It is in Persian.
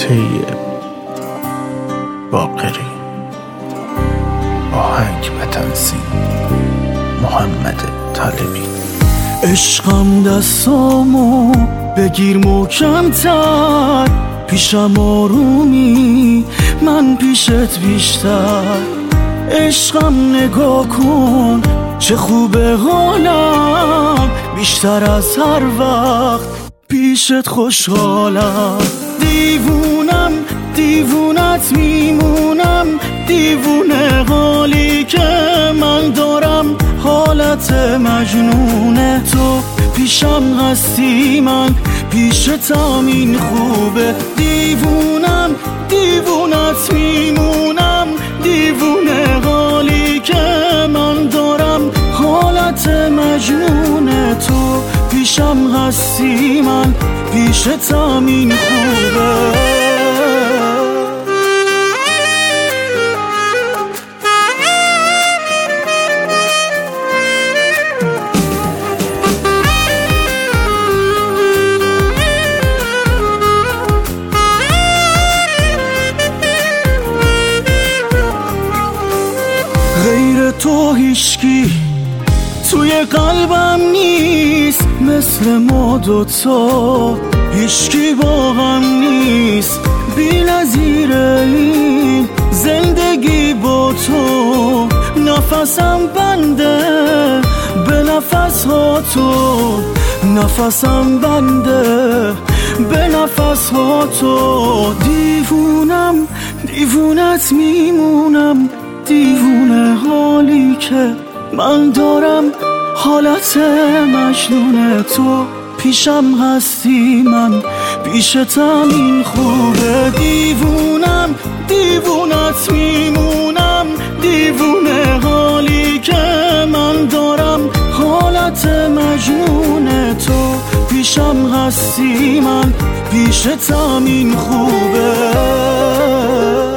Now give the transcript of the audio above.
طیب باقری. آهنگ و تنظیم محمد طالبی. عشقم دستامو بگیر محکم‌تر، پیشم آرومی من پیشت بیشتر. عشقم نگاه کن چه خوبه حالم، بیشتر از هر وقت پیشت خوشحالم. دیوونم دیوونت میمونم، دیوونه حالی که من دارم، حالت مجنونه. تو پیشم هستی من پیشتم این خوبه. دیوونم دیوونت میمونم، دیوونه حالی که من دارم، حالت مجنونه. تو پیشم هستی من پیشتم این خوبه. غیر تو هیچکی توی قلبم نیست، مثل ما دوتا هیچکی با هم نیست. بی‌نظیر این زندگی با تو، نفسم بنده به نفس ها تو، نفسم بنده به نفس ها تو. دیوونم دیوونت میمونم، دیوونه حالی که من دارم، حالت مجنونه. تو پیشم هستی من پیشتم این خوبه. دیوونم دیوونت میمونم، دیوونه حالی که من دارم، حالت مجنونه. تو پیشم هستی من پیشتم این خوبه.